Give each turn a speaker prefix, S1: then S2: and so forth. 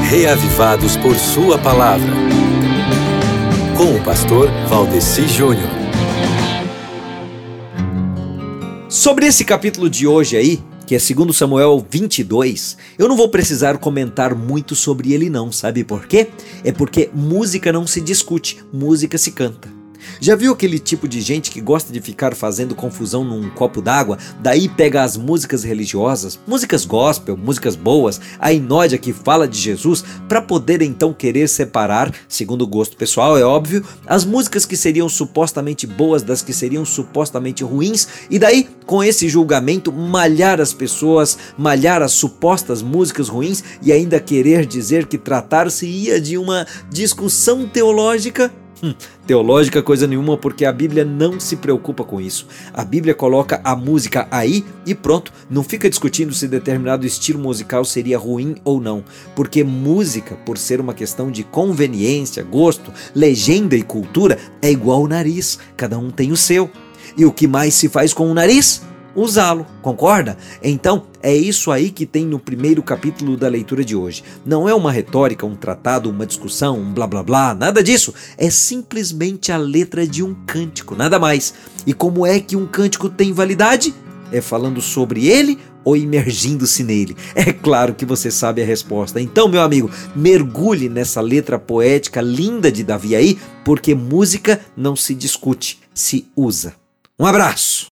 S1: Reavivados por sua palavra. Com o pastor Valdeci Júnior.
S2: Sobre esse capítulo de hoje aí, que é 2 Samuel 22, eu não vou precisar comentar muito sobre ele não, sabe por quê? É porque música não se discute, música se canta. Já viu aquele tipo de gente que gosta de ficar fazendo confusão num copo d'água, daí pega as músicas religiosas, músicas gospel, músicas boas, a inódia que fala de Jesus, para poder então querer separar, segundo o gosto pessoal, é óbvio, as músicas que seriam supostamente boas das que seriam supostamente ruins, e daí, com esse julgamento, malhar as pessoas, malhar as supostas músicas ruins e ainda querer dizer que tratar-se-ia de uma discussão teológica. Teológica coisa nenhuma, porque a Bíblia não se preocupa com isso. A Bíblia coloca a música aí e pronto, não fica discutindo se determinado estilo musical seria ruim ou não, porque música, por ser uma questão de conveniência, gosto, legenda e cultura, é igual o nariz, cada um tem o seu. E o que mais se faz com o nariz? Usá-lo, concorda? Então, é isso aí que tem no primeiro capítulo da leitura de hoje. Não é uma retórica, um tratado, uma discussão, um blá blá blá, nada disso. É simplesmente a letra de um cântico, nada mais. E como é que um cântico tem validade? É falando sobre ele ou imergindo-se nele? É claro que você sabe a resposta. Então, meu amigo, mergulhe nessa letra poética linda de Davi aí, porque música não se discute, se usa. Um abraço!